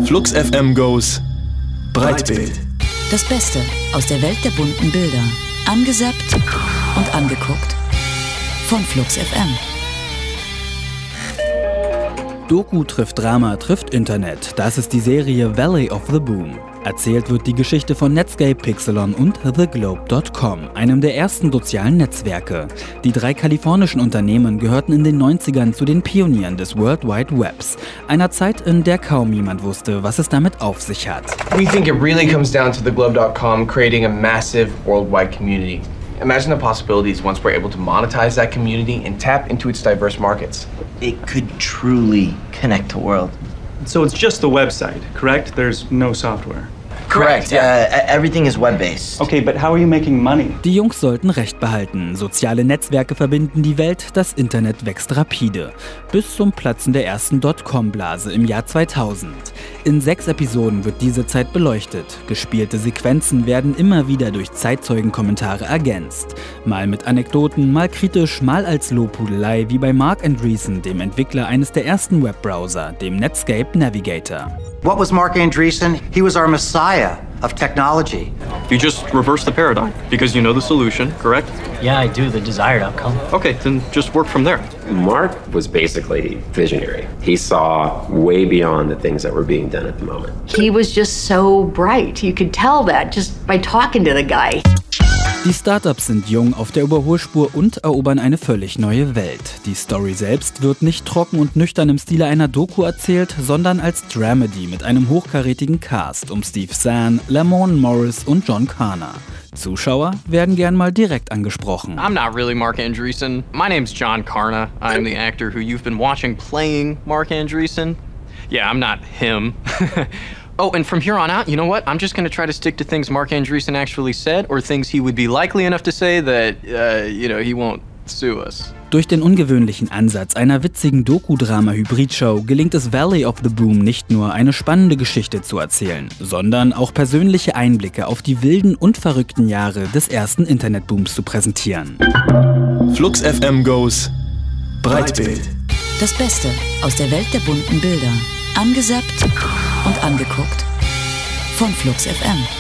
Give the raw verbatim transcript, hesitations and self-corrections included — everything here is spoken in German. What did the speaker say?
Flux F M goes Breitbild. Das Beste aus der Welt der bunten Bilder. Angesappt und angeguckt. Von Flux F M. Doku trifft Drama trifft Internet. Das ist die Serie Valley of the Boom. Erzählt wird die Geschichte von Netscape, Pixelon und The Globe Punkt com, einem der ersten sozialen Netzwerke. Die drei kalifornischen Unternehmen gehörten in den neunzigern zu den Pionieren des World Wide Webs, einer Zeit, in der kaum jemand wusste, was es damit auf sich hat. We think it really comes down to The Globe Punkt com creating a massive worldwide community. Imagine the possibilities once we're able to monetize that community and tap into its diverse markets. It could truly connect the world. So it's just the website, correct? There's no software. Correct. Uh, everything is web-based. Okay, but how are you making money? Die Jungs sollten Recht behalten. Soziale Netzwerke verbinden die Welt, das Internet wächst rapide. Bis zum Platzen der ersten Dotcom-Blase im Jahr zweitausend. In sechs Episoden wird diese Zeit beleuchtet. Gespielte Sequenzen werden immer wieder durch Zeitzeugenkommentare ergänzt. Mal mit Anekdoten, mal kritisch, mal als Lobhudelei, wie bei Marc Andreessen, dem Entwickler eines der ersten Webbrowser, dem Netscape Navigator. What was Marc Andreessen? He was our messiah of technology. You just reverse the paradigm because you know the solution, correct? Yeah, I do, the desired outcome. Okay, then just work from there. Marc was basically visionary. He saw way beyond the things that were being done at the moment. He was just so bright. You could tell that just by talking to the guy. Die Startups sind jung auf der Überholspur und erobern eine völlig neue Welt. Die Story selbst wird nicht trocken und nüchtern im Stile einer Doku erzählt, sondern als Dramedy mit einem hochkarätigen Cast um Steve Zahn, Lamorne Morris und John Connor. Zuschauer werden gern mal direkt angesprochen. I'm not really Marc Andreessen. My name's John Connor. I'm the actor who you've been watching playing Marc Andreessen. Yeah, I'm not him. Oh, and from here on out, you know what? I'm just going to try to stick to things Marc Andreessen actually said or things he would be likely enough to say that, uh, you know, he won't sue us. Durch den ungewöhnlichen Ansatz einer witzigen Doku-Drama-Hybrid-Show gelingt es Valley of the Boom nicht nur, eine spannende Geschichte zu erzählen, sondern auch persönliche Einblicke auf die wilden und verrückten Jahre des ersten Internetbooms zu präsentieren. Flux F M goes Breitbild. Das Beste aus der Welt der bunten Bilder. Angesappt und angeguckt. Von Flux F M.